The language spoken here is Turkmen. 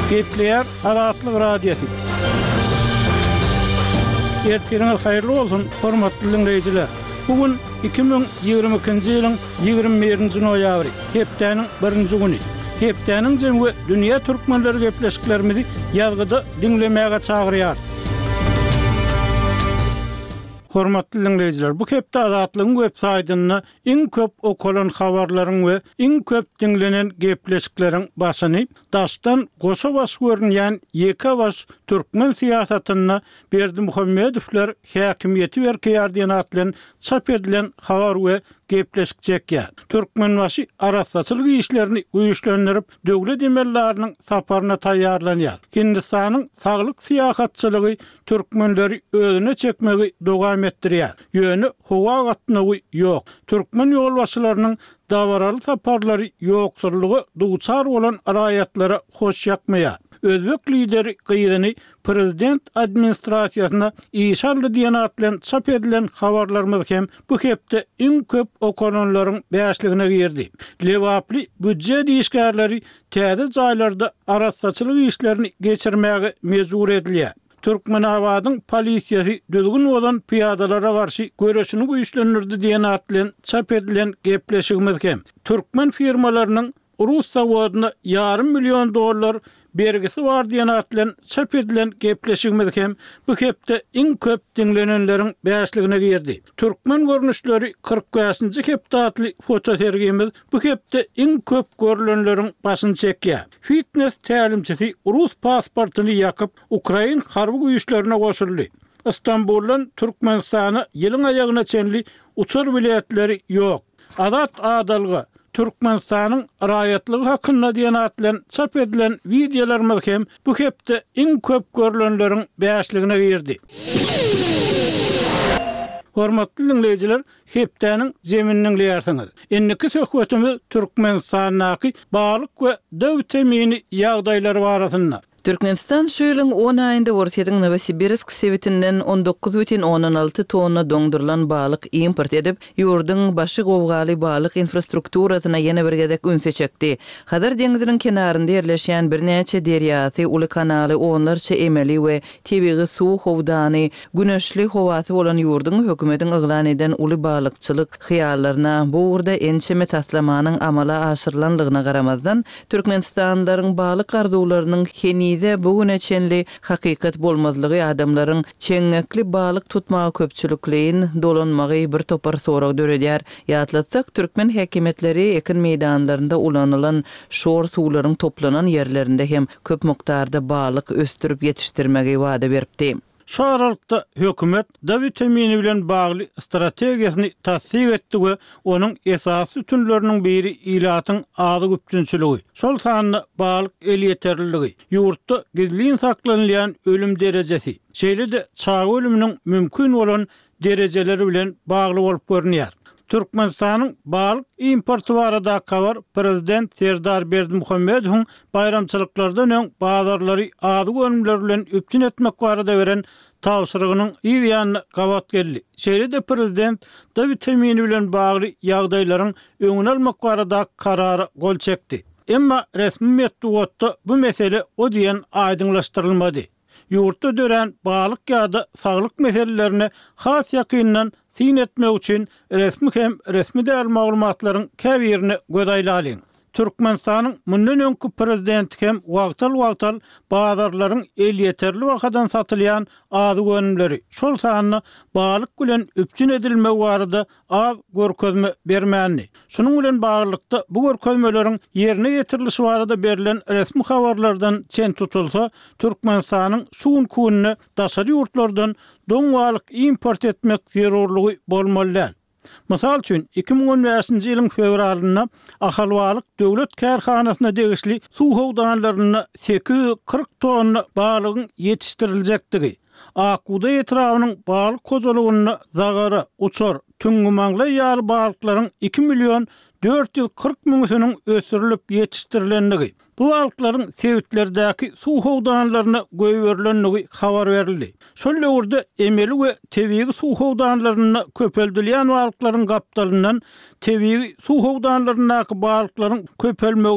Gepleyer Azatlyk radiosu. Ertiriniz hayırlı olsun, hormatly dinleyijiler. Bugün 2022-nji ýylyň 21-nji noýabry, hepdeniň 1-nji güni. Hepdeniň jemgy dünýä türkmenleri gepleşiklerimizi ýazgyda dinlemäge çagyrýar. Hormatly dinleyijiler, bu hepde Azatlygyň websaýtyna iň köp okulan habarlaryň we iň köp dinlenen gepleşikleriň başyny daşdan goşa baş görünýän ýeke baş türkmen siýasatyna Berdimuhammedowler häkimiýeti berýär diýen atlan çap edilen habar we gepleşik çekýär. Türkmenbaşy arasatçylyk işlerini güýçlendirip, döwlet emellarynyň saparyna taýýarlanýar. Hindistanyň saglyk siýasatçylygy türkmenleri özüne çekmegi dowam etdirýär. Ýöne howa gatnagy ýok. Türkmen ýolbaşçylarynyň dawaraly saparlary ýoksurlugy duçar bolan raýatlara hoş ýakmaýar. Özbek lideri gyýyny prezident administrasiýasyna işarly diýen atlan çap edilen habarlarymyz hem bu hepde iň köp okunanlaryň bäşligine girdi. Lewaply büdjet işgärleri täze jaýlarda arasatçylyk işlerini geçirmäge mejbur edilýär. Türkmenabadyň polisiýasy düzgün bolan piýadalara garşy göreşini güýçlendirdi diýen atlan çap edilen gepleşigimiz hem türkmen firmalarynyň Rus zawodyna $500 milyon bergisi bar diýen atlan çap edilen gepleşigimiz hem bu hepde iň köp dinlenenleriň bäşligine girdi. Türkmen görnüşleri 45-nji hepde atly fotosergimiz bu hepde iň köp görülenleriň başyny çekýär. Fitness tälimçisi Rus pasportuny ýakyp Ukraina harby güýçlerine goşuldy. İstanbuldan Türkmenistana ýylyň aýagyna çenli uçur biletleri ýok. Azat adalgy Türkmenistanyň raýatlygy hakkynda diýen atlan çap edilen videolarymyz hem bu hepde iň köp görülenleriň bäşligine girdi. Hormatly dinleyijiler, hepdeniň jeminiň liýarsyňyz. Enniki söhbetimiz Türkmenistanyň balyk we döwlet temini ýagdaýlary barasynda. Türkmenistan şu ýylyň 10 aýynda Ortiýatyň Novosibirsk sevitinden 19,16 tonna doňdurulan balyk import edip, ýurduň başy gowgaly balyk infrastrukturasyna ýene bir gezek ünse çekdi. Hadar deňiziniň kenarynda ýerleşýän birnäçe derýasy, uly kanaly, onlarça emeli we tebigy suw howdany, güneşli howasy bolan ýurduň hökümetiň yglan eden uly balykçylyk hyýallaryna bu urda ençeme taslamanyň amala aşyrylanlygyna garamazdan Türkmenistanlaryň balyk arzularynyň bugüne çenli hakikat bolmazlygy adamlaryň çeňekli balyk tutmagy köpçülikliğin dolanmagy bir topar sorag döredýär. Ýatlatsak türkmen häkimetleri ekin meýdanlarynda ulanylan şor suwlaryň toplanan ýerlerinde hem köp mukdarda balyk östürüp ýetişdirmegi wada beripdi. Şu aralykda hökümet döwlet temini bilen bagly strategiýasyny tasdiq etdi we onuň esasy tünleriniň biri ilatyň ady güpçünçiligi. Şol sanyna balyk el ýeterliligi, ýurtda gizlin saklanýan ölüm derejesi, şeýle-de çağı ölüminiň mümkin bolan derejeleri bilen bagly bolup görünýär. Türkmenistanyň balyk importy barada kavar prezident Serdar Berdimuhammedowyň bayramçylyklardan öň bazarlary ady gönümler bilen üpçün etmek barada beren tawsyrygynyň ýa-da gawat geldi. Şeýle-de prezident döwlet temini bilen bagly ýagdaýlaryň öňüne almak barada karary gol çekdi. Emma resmi metduatda bu mesele o diýen aýdynlaşdyrylmady. Ýurtda dören balyk ýa-da saglyk meselelerine has ýakyndan tin etmek üçin resmi hem resmi däl maglumatlaryň käbirini gödaýlalyň. Türkmenistanyň mundan öňki prezidenti hem wagtal bazarlaryň el ýeterli wakadan satylýan ady gönümleri şol sanyna balyk bilen üpçün edilme barada az görkezme bermäni. Şunuň bilen baglykda bu görkezmeleriň ýerine ýetirilişi barada berilen resmi habarlardan çen tutulsa, Türkmenistanyň şu gününe daşary ýurtlardan doň balyk import etmek zerurlugy bolmaly. Mysal üçin 2015-nji ýylyň fevralynda Ahal döwlet kärhanasyna degişli suw howdanlaryna 840 tonna balygyň ýetişdiriljekdigi, Akuda etrawynyň balyk kozulugyny zagara, uçar, tüňgümangly ýaly balyklaryň 2.440.000 ösürilip ýetişdirilenligi, bu balyklaryň sevitlerdäki suw howdanlaryna göýberilendigi habar berildi. Şol ýurda emeli we tebigi suw howdanlaryna köpeldilýän balyklaryň gapdalyndan tebigi suw howdanlaryna balyklaryň köpelmegi